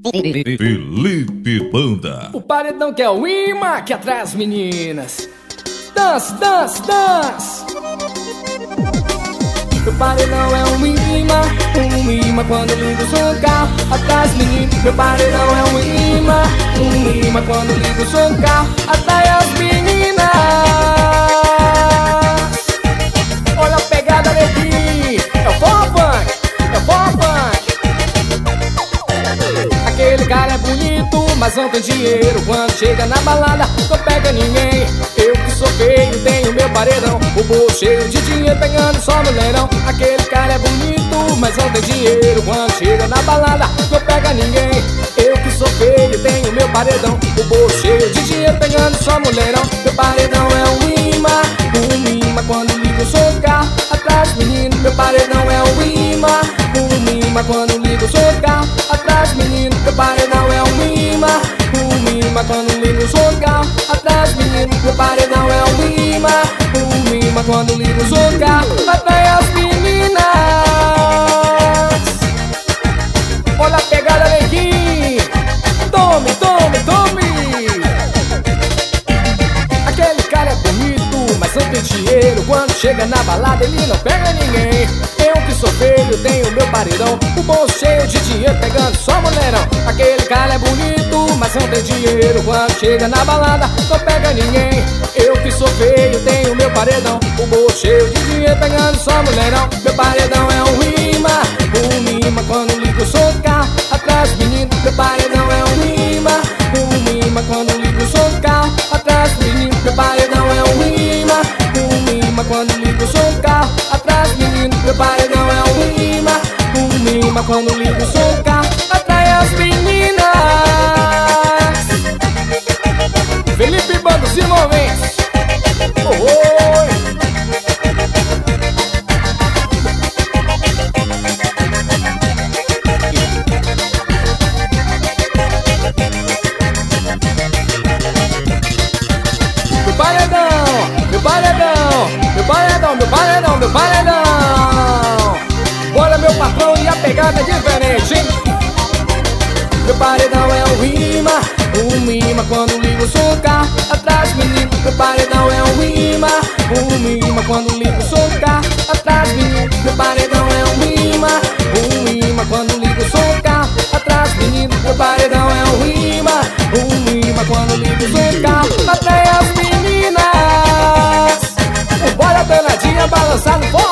Felipe Banda. O paredão que é o imã que atrai as meninas. Dance, dance, dance. Meu paredão é um imã quando ligo o som do carro atrai as meninas. Meu paredão é um imã quando ligo o som do carro atrai as meninas. Olha a pegada daqui, é o forró funk, é o forró funk. Aquele cara é bonito, mas não tem dinheiro. Quando chega na balada, não pega ninguém. Eu que sou feio, tenho meu paredão, o bolso cheio de dinheiro, pegando só no leirão. Aquele cara é bonito, mas não tem dinheiro. Quando chega na balada, não pega ninguém. Eu que sou feio, tenho meu paredão, o bolso cheio de dinheiro, pegando só no leirão. Meu paredão é um imã quando ligo o som do carro atrás dos meninos. Meu paredão é um imã quando ligo o som do carro atrás dos meninos. Meu paredão é um imã quando ligo o som do carro atrás dos meninos. Meu paredão é um imã quando ligo o som do carro atrai as meninas. Olha a pegada daqui, tome, tome, tome. Aquele cara é bonito, mas não tem dinheiro. Quando chega na balada ele não pega ninguém. Eu que sou feio, tenho meu paredão, o bolso cheio de dinheiro, pegando só mulherão. Aquele cara é bonito, mas não tem dinheiro. Quando chega na balada não pega ninguém. Eu que sou feio, tenho meu paredão, o bolso cheio de dinheiro, pegando só mulherão. Meu paredão é um imã quando ligo o som do carro atrás dos meninos. Meu paredão é um imã quando ligo o som do carro atrás dos meninos. Meu paredão é um imã quando ligo o som do carro atrás dos meninos. Meu paredão é um imã quando ligo o som do carro atrai as meninas. Felipe Banda, os envolventes. Oi. Meu paredão, meu paredão. Olha meu patrão e a pegada é diferente, hein? Meu paredão é um imã quando ligo o som do carro atrás dos meninos. Meu paredão é um imã quando ligo o som do carro atrás dos meninos. Meu paredão é um imã quando ligo o som do carro atrás dos meninos. Meu paredão é um imã quando ligo o som do carro atrai as meninas. Bora danadinha balançar no